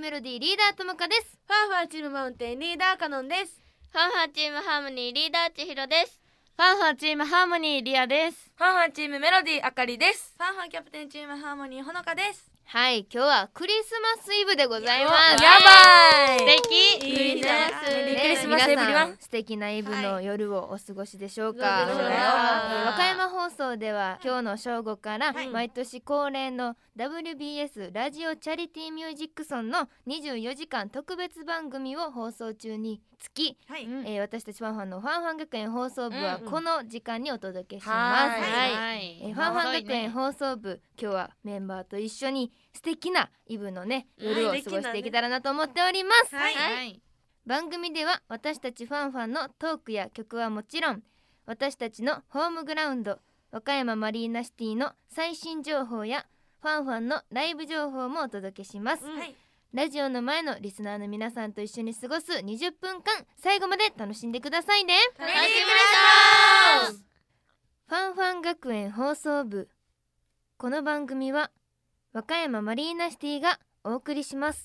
メロディーリーダーともかです。 ファンファンチームマウンテンリーダーカノンです。 ファンファンチームハーモニーリーダーちひろです。 ファンファンチームハーモニーリアです。 ファンファンチームメロディーあかりです。 ファンファンキャプテンチームハーモニーほのかです。 はい、今日はクリスマスイブでございます。 やばい、 素敵。 いいね。 クリスマスイブ皆さん素敵なイブの夜をお過ごしでしょうか。 どうでしょう和歌山放送では今日の正午から毎年恒例の WBS ラジオチャリティーミュージックソンの24時間特別番組を放送中につき、私たちファンファンのファンファン学園放送部はこの時間にお届けします。ファンファン学園放送部、今日はメンバーと一緒に素敵なイブのね夜を過ごしていけたらなと思っております。番組では私たちファンファンのトークや曲はもちろん、私たちのホームグラウンド和歌山マリーナシティの最新情報やファンファンのライブ情報もお届けします。ラジオの前のリスナーの皆さんと一緒に過ごす20分間、最後まで楽しんでくださいね。 楽しみましょう。 ファンファン学園放送部、この番組は和歌山マリーナシティがお送りします。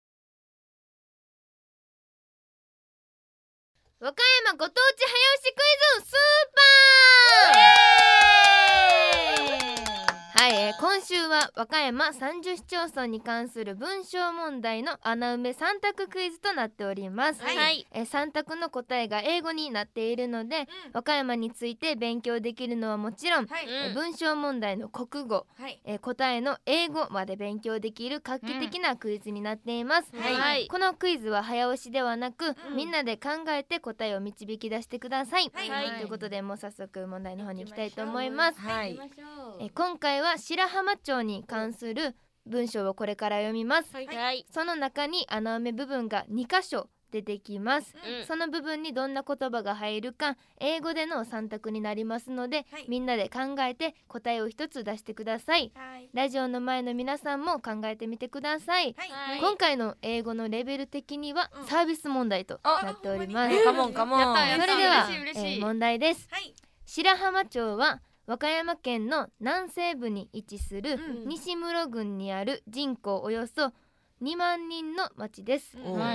和歌山ご当地早押しクイズスーパー。はい、今週は和歌山30市町村に関する文章問題の穴埋め3択クイズとなっております。3択の答えが英語になっているので、和歌山について勉強できるのはもちろん、文章問題の国語、答えの英語まで勉強できる画期的なクイズになっています。このクイズは早押しではなく、みんなで考えて答えを導き出してください。ということで、もう早速問題の方に行きたいと思います。今回は白浜町に関する文章をこれから読みます。その中に穴埋め部分が2箇所出てきます。その部分にどんな言葉が入るか英語での3択になりますので、みんなで考えて答えを一つ出してください。ラジオの前の皆さんも考えてみてください。今回の英語のレベル的にはサービス問題となっております。 カモンカモン。 それでは問題です。白浜町は和歌山県の南西部に位置する西室郡にある人口およそ2万人の町です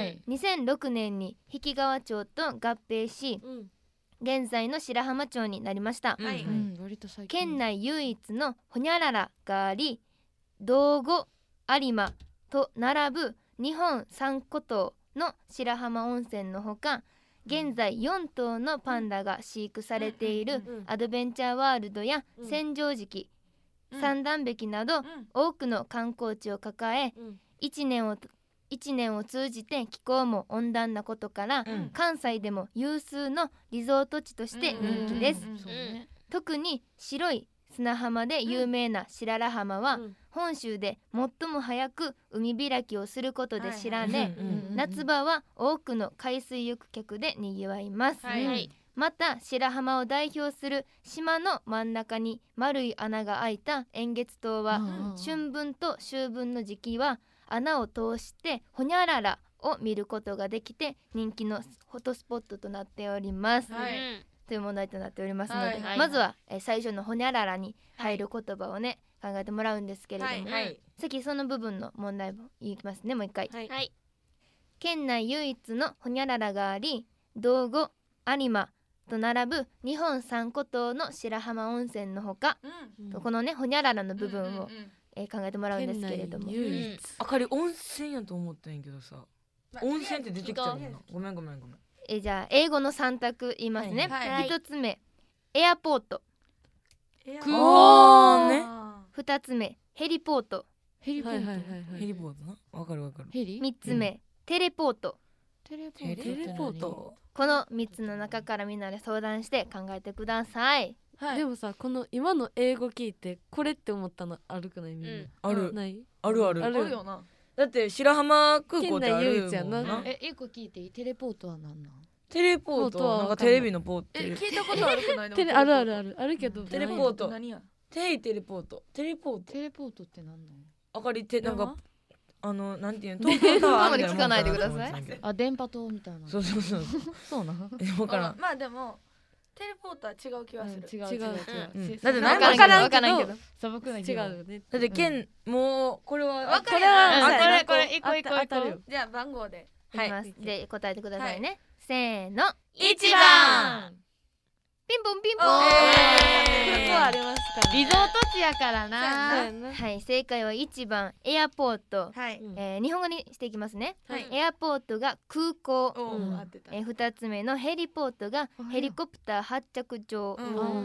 。2006年に引川町と合併し、現在の白浜町になりました。県内唯一のホニャララがあり、道後有馬と並ぶ日本三古島の白浜温泉のほか、現在4頭のパンダが飼育されているアドベンチャーワールドや千畳敷、三段壁など多くの観光地を抱え、1年を通じて気候も温暖なことから、関西でも有数のリゾート地として人気です。特に白い砂浜で有名な白良浜は、本州で最も早く海開きをすることで知られ、夏場は多くの海水浴客でにぎわいます。また白浜を代表する島の真ん中に丸い穴が開いた円月島は、春分と秋分の時期は穴を通してホニャララを見ることができて、人気のフォトスポットとなっております。という問題となっておりますので、まずは最初のホニャララに入る言葉をね、考えてもらうんですけれども、先その部分の問題も言いますね。もう一回、県内唯一のホニャララがあり、道後有馬と並ぶ日本三古島の白浜温泉のほか、このねホニャララの部分を考えてもらうんですけれども、 あかり温泉やと思ったんやけどさ、温泉って出てきちゃうの。ごめん。 じゃあ英語の3択言いますね。1つ目エアポート、2つ目ヘリポート、 ヘリポートな、わかる。 3つ目テレポート。この3つの中からみんなで相談して考えてください。 でもさ、この今の英語聞いてこれって思ったのあるくない？みんなある。 ないあるよな。 だって白浜空港ってあるもんな。 県内唯一やな。 一個聞いていい？テレポートは何なん？ テレポートはなんかテレビのポート。 聞いたことあるくないの？あるけど。 テレポート。 何や？ テレポートって何なん？ あかりってなんかなんていうの、東京タワーみたいな聞かないでください。 電波塔みたいな。 そうそうな。 分からん。 まあでもテレポートは違う気はする。 違うだって分何からんけど素朴な違うよね。 だって剣もうこれはわかるこれはうんこれ一個一個一個。 じゃあ番号で。 いきますで答えてくださいねせーの 1番。 ピンポンピンポンここはありますから。 リゾート地やからそうなやな。 はい正解は1番エアポートはい。 日本語にしていきますねはい。 エアポートが空港おうんお合ってた。 2つ目のヘリポートがヘリコプター発着場うん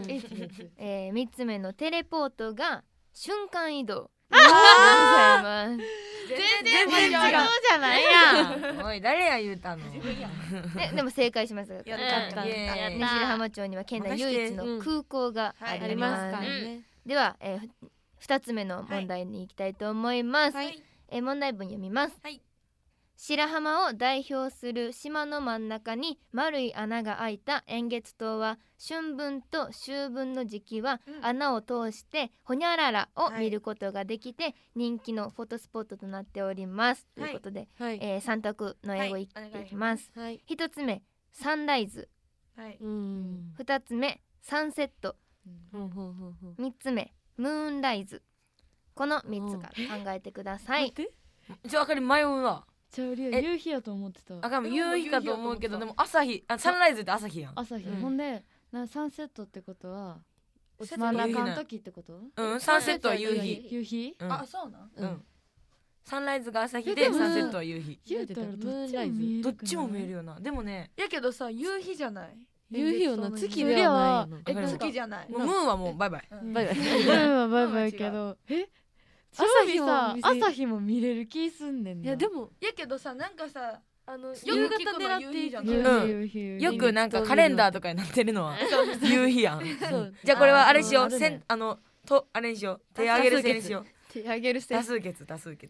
3つ目のテレポートが瞬間移動ありがとうございます全違うじゃないやんおい誰や言うたのでも正解しましたやったイエーイね白浜町には県内唯一の空港があはいりありまますすからね。 では、2つ目の問題に行きたいと思います、 はい。 問題文読みます、 はい白浜を代表する島の真ん中に丸い穴が開いた円月島は春分と秋分の時期はうん穴を通してホニャララを見ることができて人気のフォトスポットとなっております、 はいということで、 はい。 3択の英語いはいっていきます、 はい。 1つ目サンライズはい。 うん。 2つ目サンセットほんほんほんほん。 3つ目ムーンライズこの3つから考えてください、 待って。 あかり迷うわちゃうりえ夕日やと思ってたあかり夕日かと思うけどででも朝日サンライズって朝日やん朝日うんほんでサンセットってことはセット真ん中の時ってことうんサンセットは夕日夕日うんあ、そうなん。 うんサンライズが朝日でサンセットは夕日言うたらどっちも見えるくないどっちも見えるよなでもねやけどさ、夕日じゃない。 夕日よな、月日ではないよえ、 わかる月じゃない。 もうムーンはもうバイバイうんな。バイバイ。 うんバイバイやけど朝日さ朝日も朝日も見れる気すんねんないやでもやけどさ、なんかさ、 夕夕方方狙っいい狙ってていいじゃんじゃん。 夕日夕日よくなんかカレンダーとかになってるのは夕日やんそう。 じゃあこれはあれしようあるねせんあれにしよう手上げる制にしよう手上げるせ多数決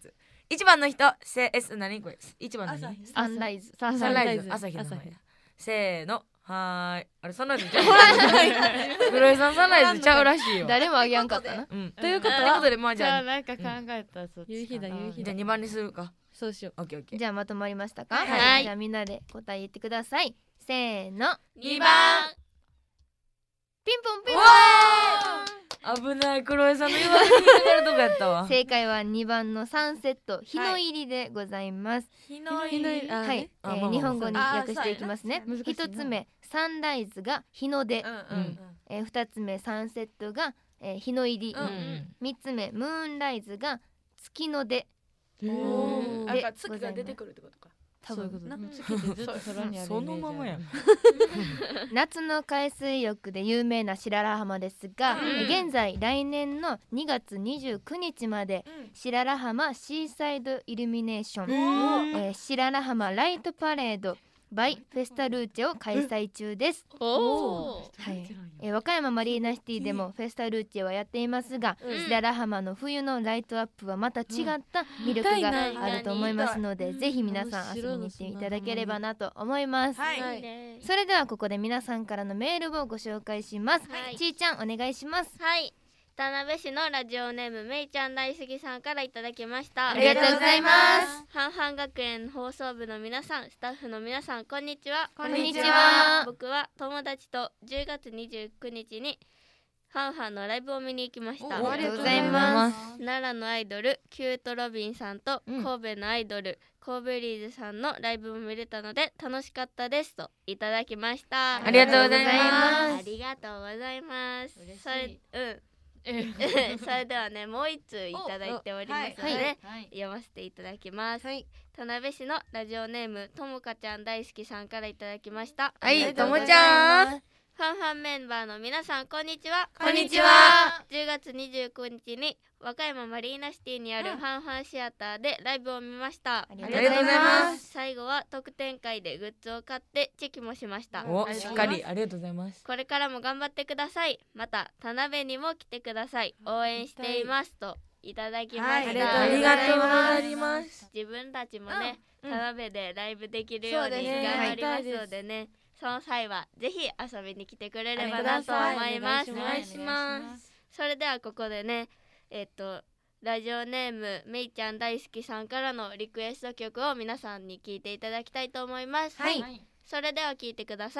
1番の人何これ1番の人サンライズサンサンライライズズ朝日の名前朝日せーのはーいあれサンライズちゃう黒井さんサンライズちゃうらしいよ誰もあげやんかったなうんということというこはとでまあじじゃゃああなんか考えたらそっち夕日だ夕日じゃあ2番にするかそうしよオッケーオッケーじゃあまとまりましたかはいじゃあみんなで答え言ってくださいせーの 2番。 ピンポンピンポン危ない黒井さんの言われに引っかかるとこやったわ正解は2番のサンセット日の入りでございます日の日の入りあはい、 あまあまあ日本語にあ訳していきますねそうやな一つ目サンライズが日の出、二つ目サンセットが、日の入り、 うんうん三つ目ムーンライズが月の出うおーあ、 でだから月が出てくるってことか。 多分そういうことなね月ってずっと空にあるイメージあるそのままやん夏の海水浴で有名な白良浜ですが、現在来年の2月29日まで白良浜シーサイドイルミネーション、白良浜ライトパレードバイフェスタルーチェを開催中です、 おー。 はい和歌山マリーナシティでもフェスタルーチェはやっていますが、白良浜の冬のライトアップはまた違った魅力があると思いますので、ぜひ皆さん遊びに行っていただければなと思います、 はいいいね。 それではここで皆さんからのメールをご紹介します、 はいちーちゃんお願いします。 はい。田辺市のラジオネームめいちゃん大好きさんからいただきました。 ありがとうございます。 半々学園放送部の皆さん、スタッフの皆さん、こんにちは。 こんにちは。 僕は友達と10月29日に半々のライブを見に行きました。 ありがとうございます。 奈良のアイドルキュートロビンさんとうん神戸のアイドル、神戸リーズさんのライブも見れたので楽しかったですといただきました。 ありがとうございますありがとうございます嬉しいそれそれではねもう一通いただいておりますので、 はい読ませていただきます、田辺市のラジオネームともかちゃん大好きさんからいただきました。 はいともちゃんファンファンメンバーの皆さんこんにちは。 こんにちは。 10月29日に和歌山マリーナシティにあるファンファンシアターでライブを見ました。 ありがとうございます最後は特典会でグッズを買ってチェキもしました。 おしっかりありがとうございますこれからも頑張ってください。また田辺にも来てください。応援していますといただきました。 ありがとうございます自分たちもね、田辺でライブできるようにそうですね頑張りますのでね、その際はぜひ遊びに来てくれればなと思います。 お願いしますそれではここでねラジオネームめいちゃん大好きさんからのリクエスト曲を皆さんに聴いていただきたいと思います。 はいそれでは聴いてください。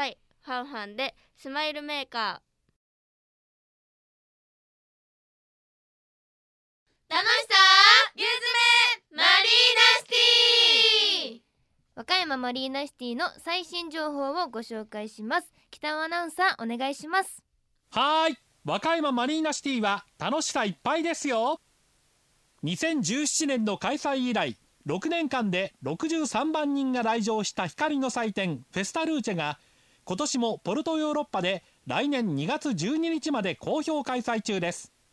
ファンファンでスマイルメーカー。楽しさゆずめマリーナシティ。 和歌山マリーナシティの最新情報をご紹介します。北尾アナウンサーお願いします。 はーい、和歌山マリーナシティは楽しさいっぱいですよ。2017年の開催以来6年間で63万人が来場した光の祭典フェスタルーチェが今年もポルトヨーロッパで来年2月12日まで好評開催中です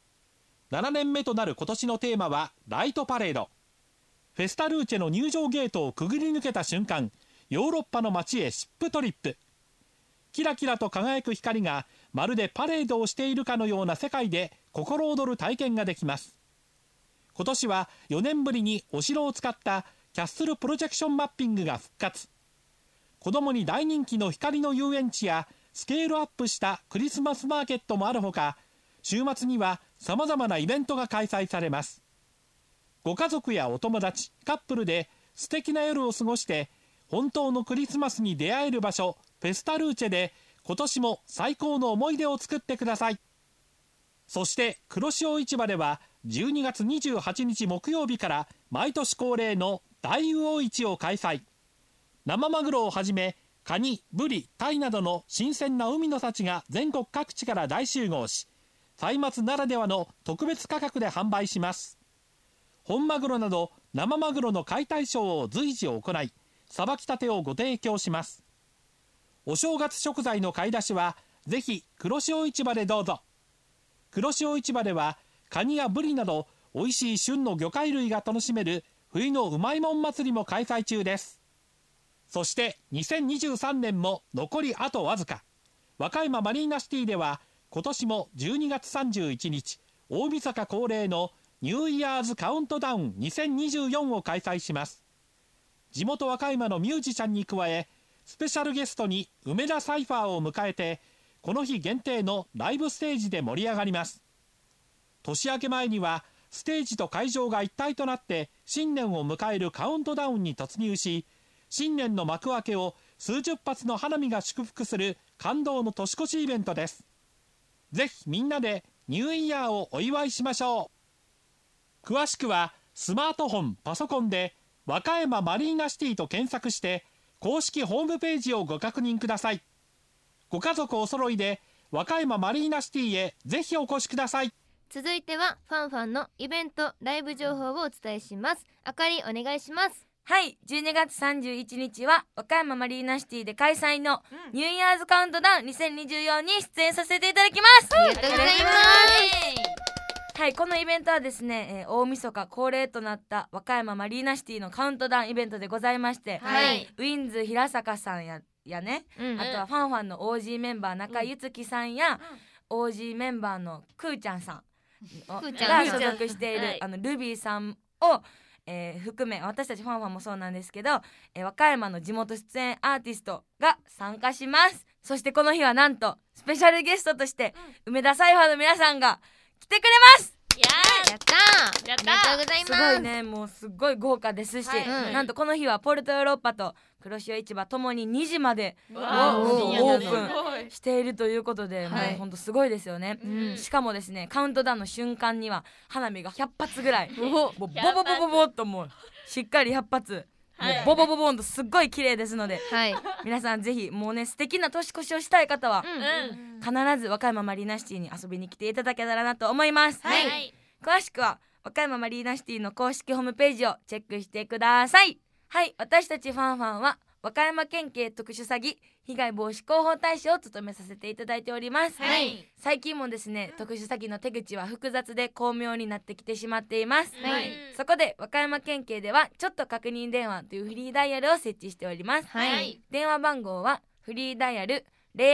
。7年目となる今年のテーマはライトパレード。フェスタルーチェの入場ゲートをくぐり抜けた瞬間、ヨーロッパの街へシップトリップ。キラキラと輝く光がまるでパレードをしているかのような世界で心躍る体験ができます。今年は4年ぶりにお城を使ったキャッスルプロジェクションマッピングが復活。子どもに大人気の光の遊園地やスケールアップしたクリスマスマーケットもあるほか、週末にはさまざまなイベントが開催されます。ご家族やお友達、カップルで素敵な夜を過ごして本当のクリスマスに出会える場所フェスタルーチェで今年も最高の思い出を作ってください。そして黒潮市場では12月28日木曜日から毎年恒例の大魚市を開催。生マグロをはじめカニ、ブリ、タイなどの新鮮な海の幸が全国各地から大集合し、歳末ならではの特別価格で販売します。本マグロなど生マグロの解体ショーを随時行い、さばきたてをご提供します。お正月食材の買い出しはぜひ黒潮市場でどうぞ。黒潮市場ではカニやブリなど美味しい旬の魚介類が楽しめる冬のうまいもん祭りも開催中です。そして2023年も残りあとわずか。和歌山マリーナシティでは今年も12月31日大晦日恒例のニューイヤーズカウントダウン2024を開催します。地元和歌山のミュージシャンに加えスペシャルゲストに梅田サイファーを迎えてこの日限定のライブステージで盛り上がります。年明け前にはステージと会場が一体となって新年を迎えるカウントダウンに突入し、新年の幕開けを数十発の花火が祝福する感動の年越しイベントです。ぜひみんなでニューイヤーをお祝いしましょう。詳しくはスマートフォン、パソコンで和歌山マリーナシティと検索して公式ホームページをご確認ください。ご家族お揃いで和歌山マリーナシティへぜひお越しください。 続いてはファンファンのイベントライブ情報をお伝えします。あかりお願いします。 はい、12月31日は和歌山マリーナシティで開催のニューイヤーズカウントダウン2024に出演させていただきます。 ありがとうございます。 はい、このイベントはですね、大晦日恒例となった和歌山マリーナシティのカウントダウンイベントでございまして、 はい、 ウィンズ平坂さんやね、あとはファンファンの OG メンバー中井ゆつきさんや、OG メンバーのくーちゃんさんが所属しているルビーさんを含め私たちファンファンもそうなんですけど、和歌山の地元出演アーティストが参加します。そしてこの日はなんとスペシャルゲストとして梅田サイファーの皆さんが来てくれます。 やったー、ありがとうございます。 すごいね、もうすっごい豪華ですし、なんとこの日はポルトヨーロッパと黒潮市場ともに2時までオープンしているということで、もうほんとすごいですよね、しかもですね、カウントダウンの瞬間には花火が100発ぐらいもうボボボボボっともうしっかり100発もうボボボボンとすっごい綺麗ですので、皆さんぜひもうね素敵な年越しをしたい方は必ず和歌山マリーナシティに遊びに来ていただけたらなと思います。詳しくは和歌山マリーナシティの公式ホームページをチェックしてください。はい、私たちファンファンは和歌山県警特殊詐欺被害防止広報大使を務めさせていただいております。最近もですね、特殊詐欺の手口は複雑で巧妙になってきてしまっています。そこで和歌山県警ではちょっと確認電話というフリーダイヤルを設置しております。電話番号はフリーダイヤル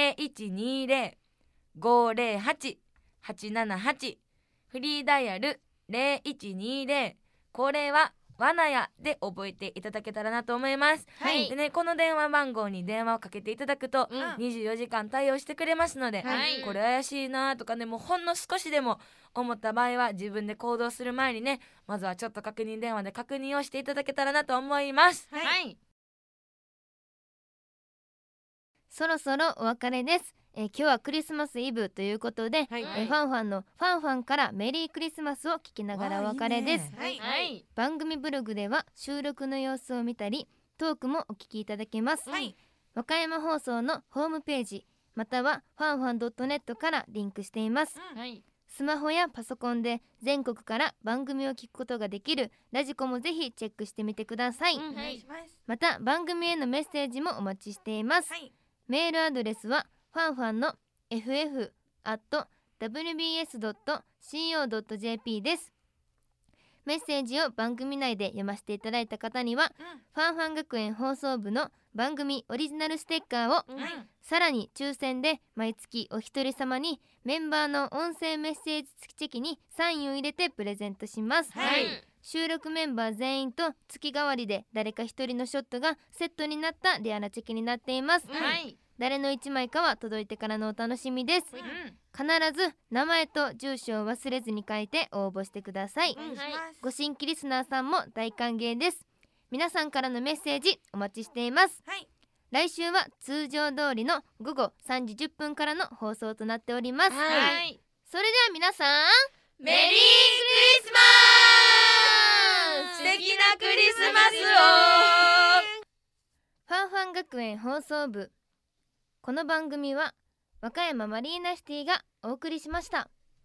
0120-508-878 フリーダイヤル 0120 これはわなやで覚えていただけたらなと思います。でね、この電話番号に電話をかけていただくと、24時間対応してくれますので、これ怪しいなとかね、もうほんの少しでも思った場合は自分で行動する前にね、まずはちょっと確認電話で確認をしていただけたらなと思います。 そろそろお別れです。今日はクリスマスイブということで、 はいファンファンのファンファンからメリークリスマスを聞きながらお別れです。 はい。 番組ブログでは収録の様子を見たりトークもお聞きいただけます。和歌山放送のホームページまたはファンファン .net からリンクしています。スマホやパソコンで全国から番組を聞くことができるラジコもぜひチェックしてみてください。 お願いします。 また番組へのメッセージもお待ちしています。メールアドレスはファンファンの ff@wbs.co.jp です。メッセージを番組内で読ませていただいた方には、ファンファン学園放送部の番組オリジナルステッカーを、さらに抽選で毎月お一人様にメンバーの音声メッセージ付きチェキにサインを入れてプレゼントします。収録メンバー全員と月替わりで誰か一人のショットがセットになったレアなチェキになっています。誰の1枚かは届いてからのお楽しみです。必ず名前と住所を忘れずに書いて応募してください。ご新規リスナーさんも大歓迎です。皆さんからのメッセージお待ちしています。来週は通常通りの午後3時10分からの放送となっております。それでは皆さんメリークリスマス。素敵なクリスマスを。 ファンファン学園放送部、この番組は和歌山マリーナシティがお送りしました。